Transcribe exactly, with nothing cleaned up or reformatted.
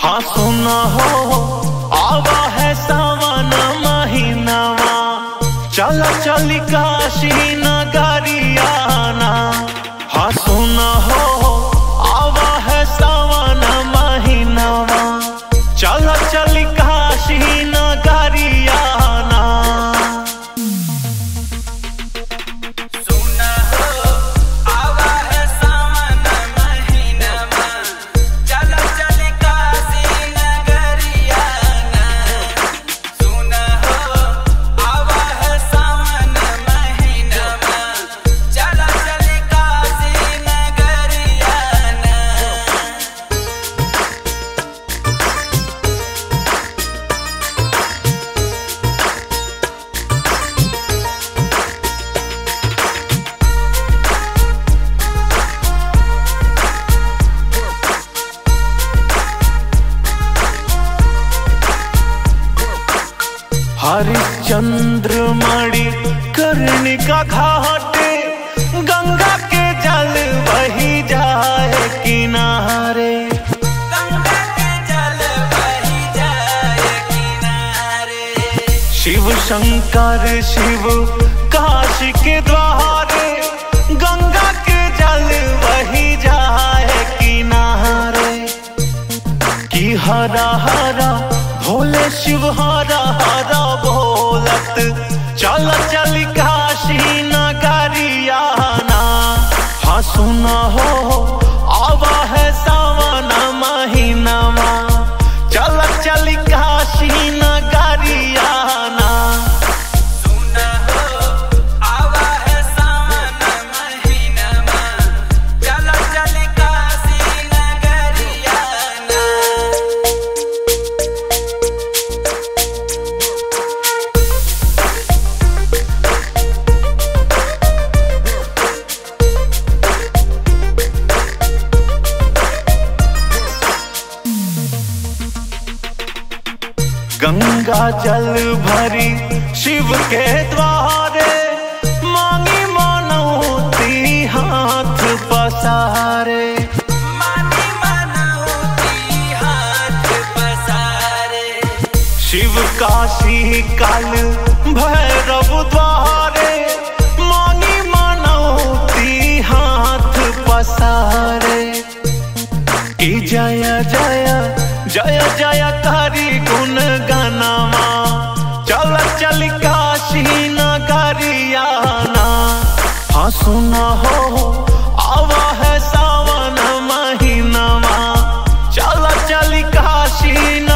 हाँ सुना हो आवा है सावन महीनावा, चला चली काशी नगरियाना। हाँ सुना हो आवा है सावन महीनावा, चला चली काशी नगरियाना। हरिश्चंद्र मणि कर्णिका घाटे, गंगा के जल बही जाए किनारे। गंगा के जल बही जाए किनारे। शिव शंकर शिव काशी के द्वारे, गंगा के जल बही जाए किनारे। कि हरा हरा भोले शिव हरा हरा बोलत, चल चल काशी नगरियाना। हाँ सुना हो आवा है सावन महीनावा, चल चल काशी नगरियाना। सुना हो आवा है सावन महीनावा, चल चल काशी नगरियाना। गंगा जल भरी शिव के द्वारे, मांगी मनौती हाथ पसारे। मांगी मनौती हाथ पसारे। शिव काशी काल भैरव द्वारे, मांगी मनौती हाथ पसारे। कि जय जय जय जय करी गुण गनावा, चल चल काशी नगरियाना। हाँ सुना हो आवा है सावन महीनावा, चल चल काशी